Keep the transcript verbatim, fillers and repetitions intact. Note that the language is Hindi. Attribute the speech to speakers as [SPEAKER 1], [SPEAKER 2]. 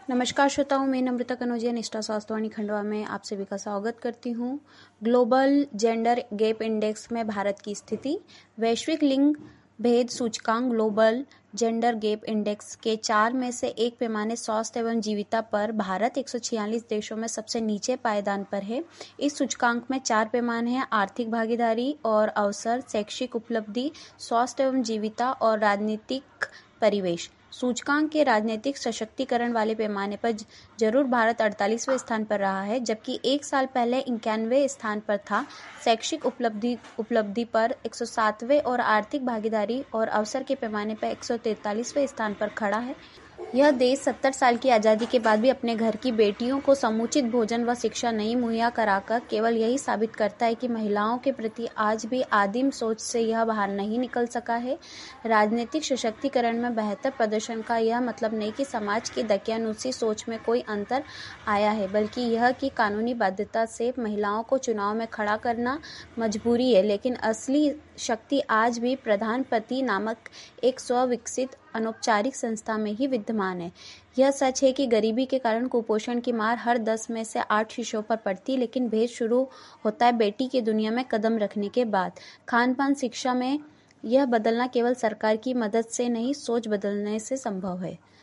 [SPEAKER 1] नमस्कार श्रोताओं, मैं नम्रता कनौजिया निष्ठा स्वास्थ्यवाणी खंडवा में आप सभी का स्वागत करती हूँ। ग्लोबल जेंडर गैप इंडेक्स में भारत की स्थिति। वैश्विक लिंग भेद सूचकांक ग्लोबल जेंडर गैप इंडेक्स के चार में से एक पैमाने स्वास्थ्य एवं जीविता पर भारत एक सौ छियालीस देशों में सबसे नीचे पायदान पर है। इस सूचकांक में चार पैमाने हैं: आर्थिक भागीदारी और अवसर, शैक्षिक उपलब्धि, स्वास्थ्य एवं जीविता और राजनीतिक परिवेश। सूचकांक के राजनीतिक सशक्तिकरण वाले पैमाने पर जरूर भारत अड़तालीसवें स्थान पर रहा है, जबकि एक साल पहले इक्यानवें स्थान पर था। शैक्षिक उपलब्धि उपलब्धि पर एक सौ सातवें और आर्थिक भागीदारी और अवसर के पैमाने पर एक सौ तैंतालीसवें स्थान पर खड़ा है। यह देश सत्तर साल की आज़ादी के बाद भी अपने घर की बेटियों को समुचित भोजन व शिक्षा नहीं मुहैया कराकर केवल यही साबित करता है कि महिलाओं के प्रति आज भी आदिम सोच से यह बाहर नहीं निकल सका है। राजनीतिक सशक्तिकरण में बेहतर प्रदर्शन का यह मतलब नहीं कि समाज की दकियानुसी सोच में कोई अंतर आया है, बल्कि यह कि कानूनी बाध्यता से महिलाओं को चुनाव में खड़ा करना मजबूरी है। लेकिन असली शक्ति आज भी प्रधानपति नामक एक स्वविकसित अनौपचारिक संस्था में ही विद्यमान है। यह सच है कि गरीबी के कारण कुपोषण की मार हर दस में से आठ शिशुओं पर पड़ती है, लेकिन भेद शुरू होता है बेटी की दुनिया में कदम रखने के बाद। खान पान शिक्षा में यह बदलना केवल सरकार की मदद से नहीं, सोच बदलने से संभव है।